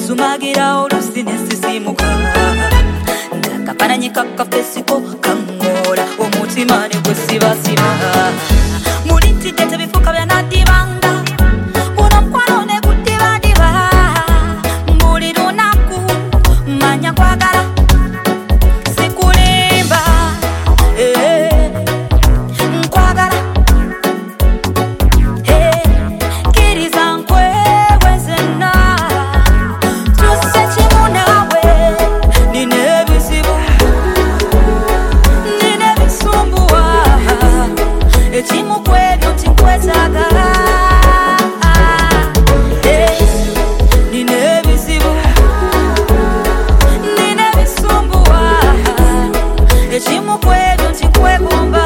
sumagira olusine sisimuka ndakapananyika kafesiko kangora omutima ne gwesibasiba mulitidde tebifuka byanadibanga munomukwano ne gudibadiba mbuli lunaku manya kwagala sikulimba nkwagala kiriza nkwewezena tuse kimu nawe nina ebizibu nina ebisumbuwa ekimu kwebyo tinkwetaaga nina ebizibu nina ebisumbuwa ekimu kwebyo tinkwegomba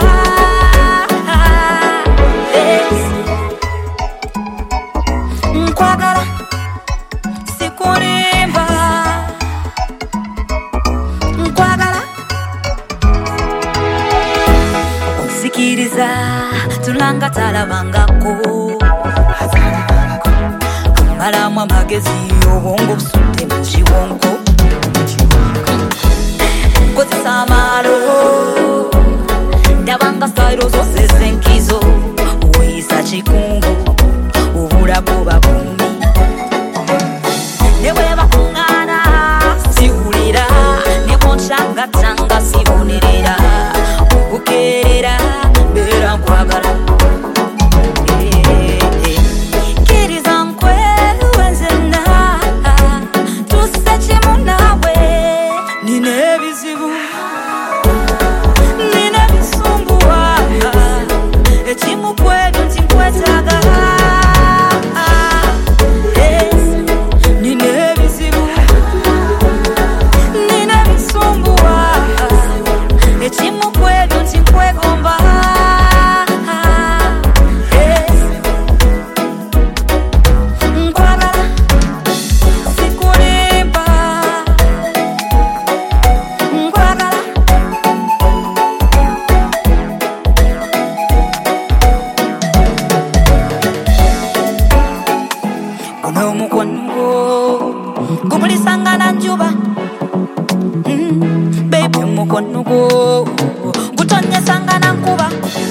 nkwagala sikulimba nkwagala onsikiriza tulanga talabangako kamalamu amagezi obwongo busudde mu kiwonko kozesa amaalo ndabanga sayiro zose zenkizo weyisa kikungu obulago babumi nebweba kuŋŋaana siwulira nekoncangatanga sibonerera okukeerera mbeera nkwagala kiriza nkwewezena tuse kimu nawe nina ebizibu nina ebisumbuwa ekimu kwebyo tinkwetaaga nina ebizibu nina ebisumbuwa ekimu kwebyo tinkwegomba nkwagala sikulimba nkwagala guno omukwano gumulisanga na njuba baby omukwano gwo gutonyesanga na nkuba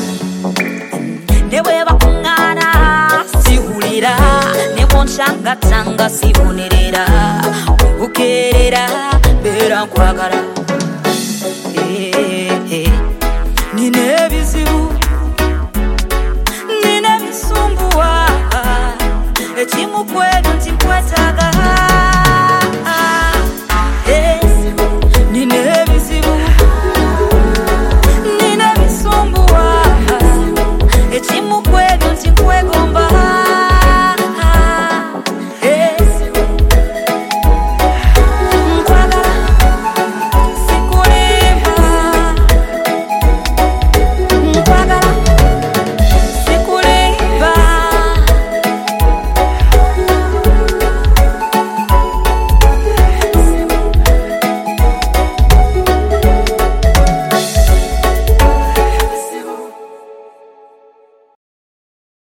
nebweba kuŋŋaana siwulira nekoncangatanga sibonerera okukeerera mbeera nkwagala nina ebizibu nina ebisumbuwa ekimu kwebyo tinkwetaaga